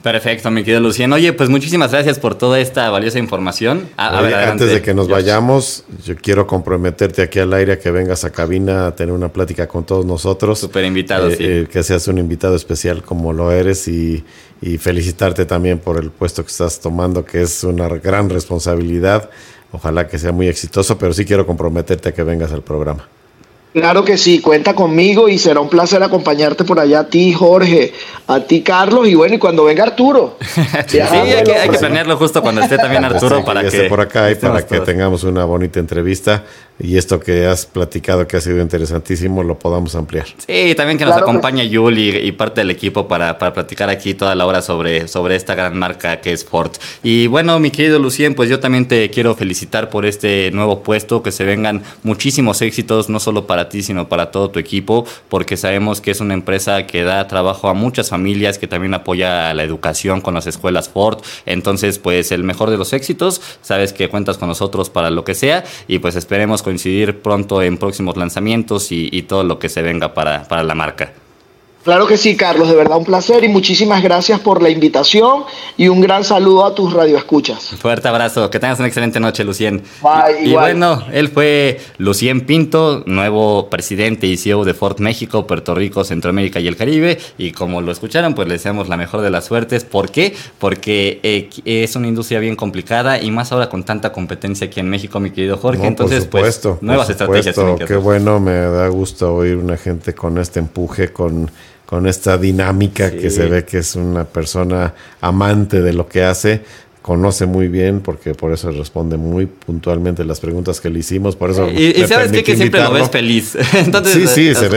Perfecto, mi querido Lucien. Oye, pues muchísimas gracias por toda esta valiosa información. Oye, antes de que nos vayamos, yo quiero comprometerte aquí al aire a que vengas a cabina a tener una plática con todos nosotros. Súper invitado, sí. Que seas un invitado especial como lo eres y felicitarte también por el puesto que estás tomando, que es una gran responsabilidad. Ojalá que sea muy exitoso, pero sí quiero comprometerte a que vengas al programa. Claro que sí, cuenta conmigo y será un placer acompañarte por allá a ti, Jorge, a ti, Carlos, y bueno, y cuando venga Arturo. Sí, hay que planearlo justo cuando esté también Arturo para que esté por acá y para que tengamos una bonita entrevista y esto que has platicado que ha sido interesantísimo lo podamos ampliar. Sí, también que nos acompañe Yul y parte del equipo para platicar aquí toda la hora sobre esta gran marca que es Ford. Y bueno, mi querido Lucien, pues yo también te quiero felicitar por este nuevo puesto, que se vengan muchísimos éxitos, no solo para ti, sino para todo tu equipo, porque sabemos que es una empresa que da trabajo a muchas familias, que también apoya la educación con las escuelas Ford. Entonces, pues el mejor de los éxitos, sabes que cuentas con nosotros para lo que sea y pues esperemos coincidir pronto en próximos lanzamientos y todo lo que se venga para la marca. Claro que sí, Carlos, de verdad un placer y muchísimas gracias por la invitación y un gran saludo a tus radioescuchas. Fuerte abrazo, que tengas una excelente noche, Lucien. Bye, y bueno, él fue Lucien Pinto, nuevo presidente y CEO de Ford México, Puerto Rico, Centroamérica y el Caribe, y como lo escucharon, pues le deseamos la mejor de las suertes. ¿Por qué? Porque es una industria bien complicada y más ahora con tanta competencia aquí en México, mi querido Jorge. Entonces, pues, nuevas estrategias. Qué bueno, me da gusto oír una gente con este empuje, con esta dinámica, que se ve que es una persona amante de lo que hace, conoce muy bien, porque por eso responde muy puntualmente las preguntas que le hicimos, por eso y sabes que siempre lo ves feliz. Entonces, sí, se ve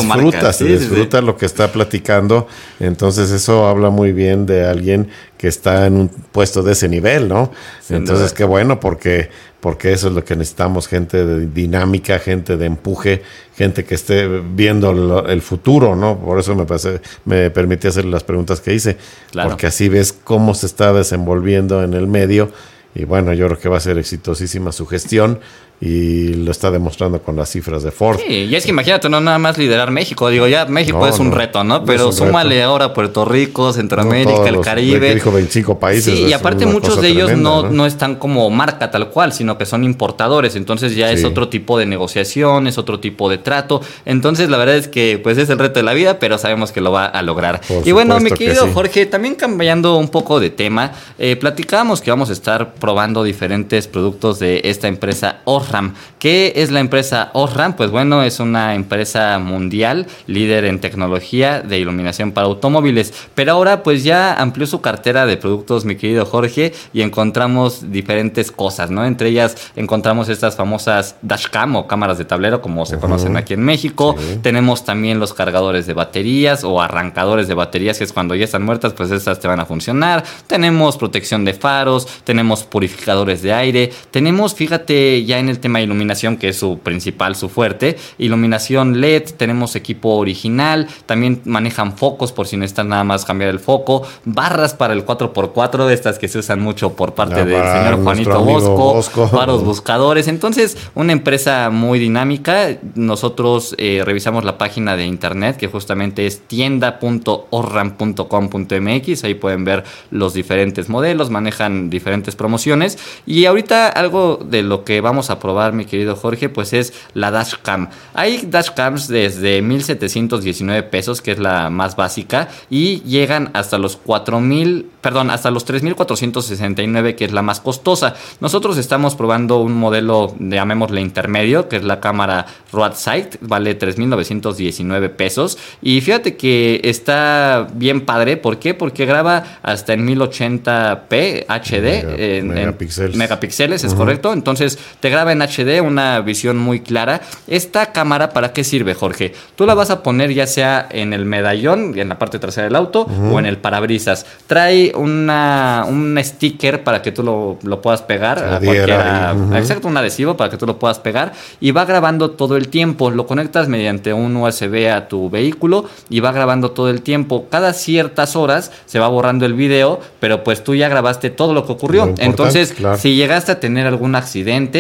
que disfruta lo que está platicando, entonces eso habla muy bien de alguien que está en un puesto de ese nivel, ¿no? Entonces, qué bueno, porque eso es lo que necesitamos, gente de dinámica, gente de empuje, gente que esté viendo el futuro, ¿no? Por eso me permití hacer las preguntas que hice, porque así ves cómo se está desenvolviendo en el medio, y bueno, yo creo que va a ser exitosísima su gestión, y lo está demostrando con las cifras de Ford. Sí, y es que imagínate, no nada más liderar México, digo, ya México es un reto, ¿no? Pero súmale ahora Puerto Rico, Centroamérica, el Caribe. Dijo 25 países. Sí, y aparte muchos de ellos no están como marca tal cual, sino que son importadores, entonces ya es otro tipo de negociación, es otro tipo de trato, entonces la verdad es que pues es el reto de la vida, pero sabemos que lo va a lograr. Y bueno, mi querido Jorge, también cambiando un poco de tema, platicábamos que vamos a estar probando diferentes productos de esta empresa Osram. ¿Qué es la empresa Osram? Pues bueno, es una empresa mundial, líder en tecnología de iluminación para automóviles, pero ahora pues ya amplió su cartera de productos, mi querido Jorge, y encontramos diferentes cosas, ¿no? Entre ellas encontramos estas famosas dashcam o cámaras de tablero, como se conocen aquí en México. Tenemos también los cargadores de baterías o arrancadores de baterías, que es cuando ya están muertas, pues estas te van a funcionar. Tenemos protección de faros, tenemos purificadores de aire, tenemos, fíjate, ya en el tema de iluminación, que es su principal, su fuerte, iluminación LED, tenemos equipo original, también manejan focos por si necesitan nada más cambiar el foco, barras para el 4x4, estas que se usan mucho por parte del señor Juanito Bosco, faros buscadores. Entonces, una empresa muy dinámica. Nosotros revisamos la página de internet, que justamente es tienda.osram.com.mx, ahí pueden ver los diferentes modelos, manejan diferentes promociones, y ahorita algo de lo que vamos a probar, mi querido Jorge, pues es la dashcam. Hay dashcams desde 1,719 pesos, que es la más básica, y llegan hasta los 3,469, que es la más costosa. Nosotros estamos probando un modelo, llamémosle intermedio, que es la cámara Roadside, vale 3,919 pesos, y fíjate que está bien padre. ¿Por qué? Porque graba hasta en 1080p HD, megapíxeles, es correcto. Entonces te graba en HD, una visión muy clara. Esta cámara, ¿para qué sirve, Jorge? Tú la vas a poner ya sea en el medallón, en la parte trasera del auto, o en el parabrisas. Trae un sticker para que tú lo puedas pegar a cualquiera. Exacto, un adhesivo para que tú lo puedas pegar, y va grabando todo el tiempo. Lo conectas mediante un USB a tu vehículo y va grabando todo el tiempo. Cada ciertas horas se va borrando el video, pero pues tú ya grabaste todo lo que ocurrió. Entonces, si llegaste a tener algún accidente y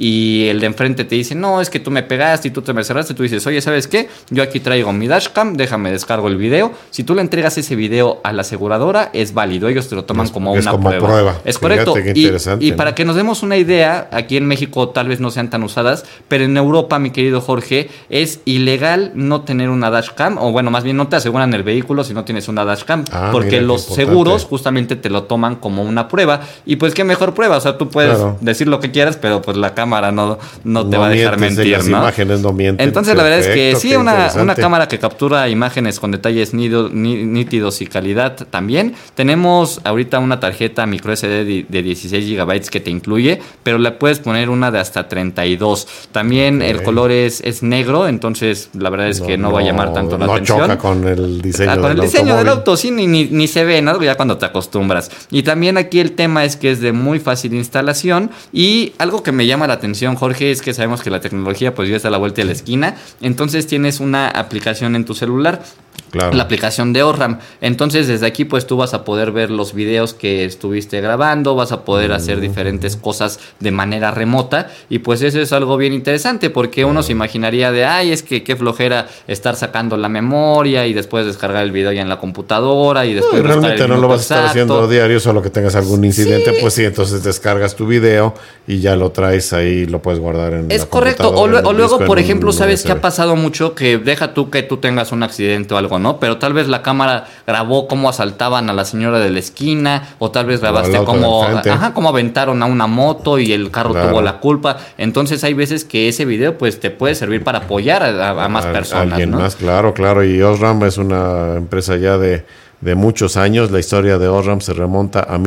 y el de enfrente te dice, no, es que tú me pegaste y tú te me cerraste, tú dices, oye, ¿sabes qué? Yo aquí traigo mi dashcam, déjame descargo el video. Si tú le entregas ese video a la aseguradora, es válido, ellos te lo toman como una prueba. Es correcto. Y para que nos demos una idea, aquí en México tal vez no sean tan usadas, pero en Europa, mi querido Jorge, es ilegal no tener una dashcam, o bueno, más bien no te aseguran el vehículo si no tienes una dashcam, porque los seguros justamente te lo toman como una prueba. Y pues qué mejor prueba, o sea, tú puedes decir lo que quieras, pero pues la cámara no te va a dejar mentir, las imágenes no mienten. Entonces la verdad es que sí, una cámara que captura imágenes con detalles nítidos y calidad también. Tenemos ahorita una tarjeta micro SD de 16 GB que te incluye, pero le puedes poner una de hasta 32. También el color es negro, entonces la verdad es que no va a llamar tanto la atención. No choca con el diseño del auto, sí, ni se ve, ¿no? Ya cuando te acostumbras. Y también aquí el tema es que es de muy fácil instalación, y algo que me llama la atención, Jorge, es que sabemos que la tecnología pues ya está a la vuelta de la esquina. Entonces tienes una aplicación en tu celular. Claro. La aplicación de Osram. Entonces desde aquí pues tú vas a poder ver los videos que estuviste grabando, vas a poder hacer diferentes cosas de manera remota, y pues eso es algo bien interesante, porque uno se imaginaría de es que qué flojera estar sacando la memoria y después descargar el video ya en la computadora y después realmente no lo vas a estar haciendo diario, solo que tengas algún incidente, pues sí, entonces descargas tu video y ya lo traes ahí, lo puedes guardar en la correcto. O luego, por ejemplo, sabes que ha pasado mucho que deja tú que tú tengas un accidente o algo, ¿no? Pero tal vez la cámara grabó cómo asaltaban a la señora de la esquina, o tal vez grabaste cómo aventaron a una moto y el carro tuvo la culpa. Entonces hay veces que ese video pues te puede servir para apoyar a más personas, alguien ¿no? más, claro. Y Osram es una empresa ya de muchos años. La historia de Osram se remonta a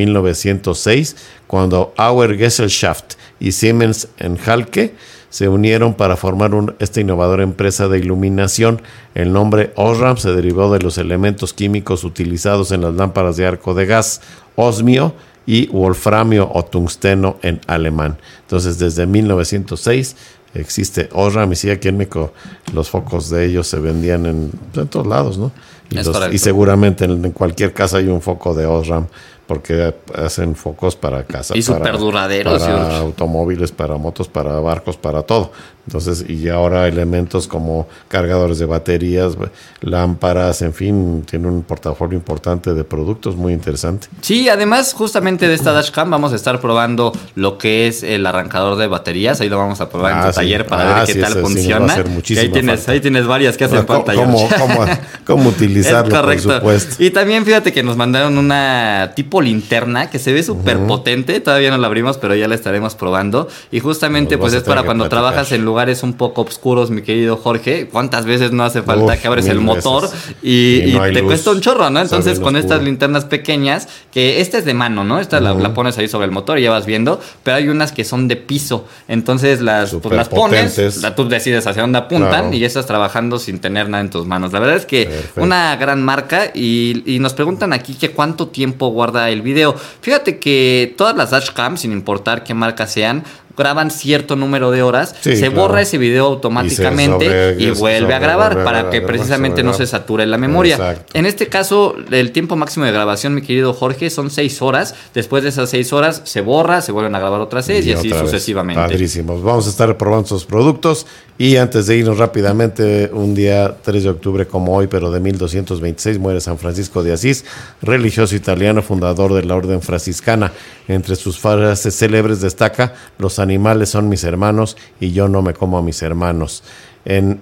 1906, cuando Auer Gesellschaft y Siemens Halke se unieron para formar esta innovadora empresa de iluminación. El nombre Osram se derivó de los elementos químicos utilizados en las lámparas de arco de gas, osmio y wolframio o tungsteno en alemán. Entonces, desde 1906 existe Osram, y sí, aquí en México los focos de ellos se vendían en todos lados, ¿no? Y seguramente en cualquier casa hay un foco de Osram, porque hacen focos para casa, y súper duraderos, para automóviles, para motos, para barcos, para todo. Entonces, y ahora elementos como cargadores de baterías, lámparas, en fin, tiene un portafolio importante de productos muy interesante. Sí, además justamente de esta dashcam vamos a estar probando lo que es el arrancador de baterías. Ahí lo vamos a probar en tu taller para ver qué tal funciona. Ahí tienes varias que hacen falta. ¿Cómo utilizarlo, por supuesto. Y también fíjate que nos mandaron una tipo linterna que se ve súper potente. Todavía no la abrimos, pero ya la estaremos probando. Y justamente pues es para cuando trabajas en lugares un poco oscuros, mi querido Jorge. ¿Cuántas veces no hace falta que abres el motor y no te cuesta un chorro, ¿no? Entonces con estas linternas pequeñas, que esta es de mano, ¿no? Esta la pones ahí sobre el motor y ya vas viendo, pero hay unas que son de piso. Entonces las pones, tú decides hacia dónde apuntan y ya estás trabajando sin tener nada en tus manos. La verdad es que una gran marca, y nos preguntan aquí que cuánto tiempo guarda el video. Fíjate que todas las dashcam, sin importar qué marca sean, graban cierto número de horas, se borra ese video automáticamente y vuelve a grabar para que precisamente no se sature la memoria. Exacto. En este caso, el tiempo máximo de grabación, mi querido Jorge, son 6 horas. Después de esas 6 horas se borra, se vuelven a grabar otras 6 y así sucesivamente. Padrísimos. Vamos a estar probando estos productos, y antes de irnos rápidamente, un día 3 de octubre como hoy, pero de 1226, muere San Francisco de Asís, religioso italiano, fundador de la Orden Franciscana. Entre sus frases célebres destaca: los animales son mis hermanos y yo no me como a mis hermanos. En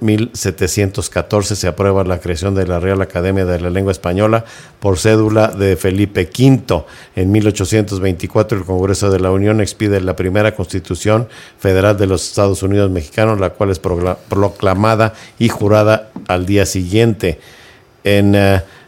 1714 se aprueba la creación de la Real Academia de la Lengua Española por cédula de Felipe V. En 1824 el Congreso de la Unión expide la primera Constitución Federal de los Estados Unidos Mexicanos, la cual es proclamada y jurada al día siguiente. En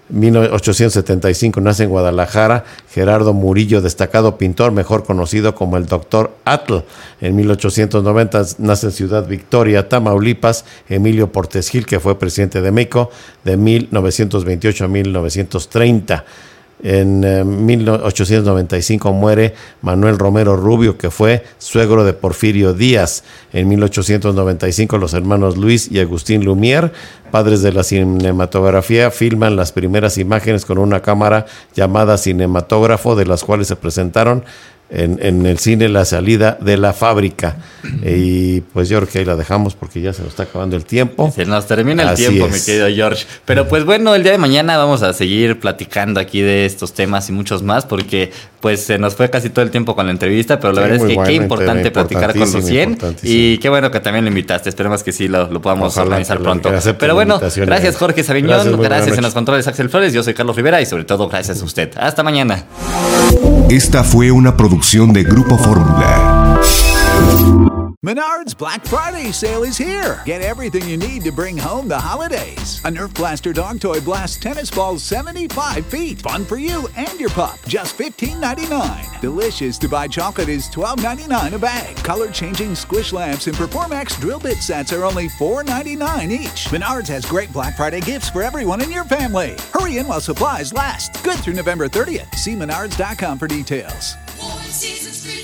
1875 nace en Guadalajara Gerardo Murillo, destacado pintor, mejor conocido como el Dr. Atl. En 1890 nace en Ciudad Victoria, Tamaulipas, Emilio Portes Gil, que fue presidente de México de 1928 a 1930. En 1895 muere Manuel Romero Rubio, que fue suegro de Porfirio Díaz. En 1895 los hermanos Luis y Agustín Lumière, padres de la cinematografía, filman las primeras imágenes con una cámara llamada cinematógrafo, de las cuales se presentaron en el cine La salida de la fábrica. Y pues yo creo que ahí la dejamos porque ya se nos está acabando el tiempo. Se nos termina el Así tiempo, es. mi querido George. Pero pues bueno, el día de mañana vamos a seguir platicando aquí de estos temas y muchos más, porque pues se nos fue casi todo el tiempo con la entrevista, pero la verdad es que qué importante platicar con Lucien. Y qué bueno que también lo invitaste. Esperemos que sí lo podamos organizar pronto. Pero bueno, gracias Jorge Sabiñón, gracias en los controles Axel Flores, yo soy Carlos Rivera y sobre todo gracias a usted. Hasta mañana. Esta fue una producción de Grupo Fórmula. Menards Black Friday sale is here. Get everything you need to bring home the holidays. A Nerf Blaster dog toy blasts tennis balls 75 feet. Fun for you and your pup. Just $15.99. Delicious to buy chocolate is $12.99 a bag. Color-changing squish lamps and Performax drill bit sets are only $4.99 each. Menards has great Black Friday gifts for everyone in your family. Hurry in while supplies last. Good through November 30th. See menards.com for details. 4 seasons free.